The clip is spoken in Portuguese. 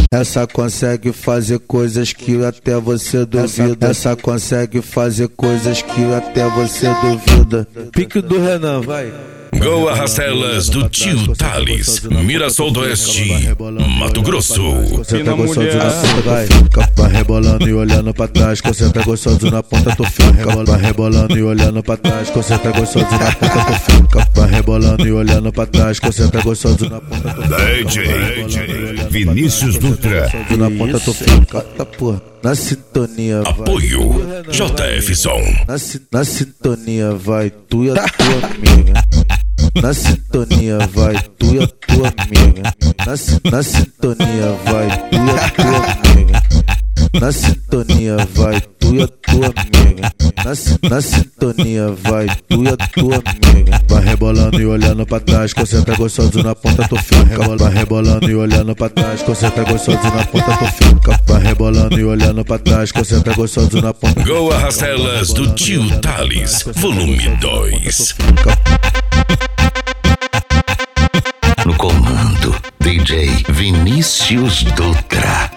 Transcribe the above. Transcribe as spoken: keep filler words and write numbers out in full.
Essa consegue fazer coisas que até você duvida. Essa consegue fazer coisas que até você duvida. Pique do Renan, vai. Gol Arrastelas do tio Thales, Mirassol do Oeste, Mato Grosso. Você tá gostoso na ponta, vai. Vai rebolando e olhando pra trás. Você tá gostoso na ponta, tu fica. Vai rebolando e olhando pra trás. Você tá gostoso na ponta, tu fica. Vai rebolando e olhando pra trás. Você tá gostoso na ponta, tu fica. D J Vinícius Dutra. Na ponta, tu fica. Tá porra. Na sintonia, vai. Apoio J F Som. Na, na sintonia, vai. Tu e a tua amiga. Na sintonia, vai. Tu e a tua amiga. Na, na sintonia, vai. Tu e a tua amiga. Na sintonia, vai. Tu e a tua amiga. Na, na sintonia, vai. Tu e a tua amiga. Vai rebolando e olhando pra trás. Você tá gostoso na ponta, tu fica. Vai rebolando e olhando pra trás. Você tá gostoso na ponta, tu fica. Vai rebolando e olhando pra trás. Você tá gostoso na ponta. Gol Arrastelas do tio Thales, volume dois. No comando, D J Vinícius Dutra.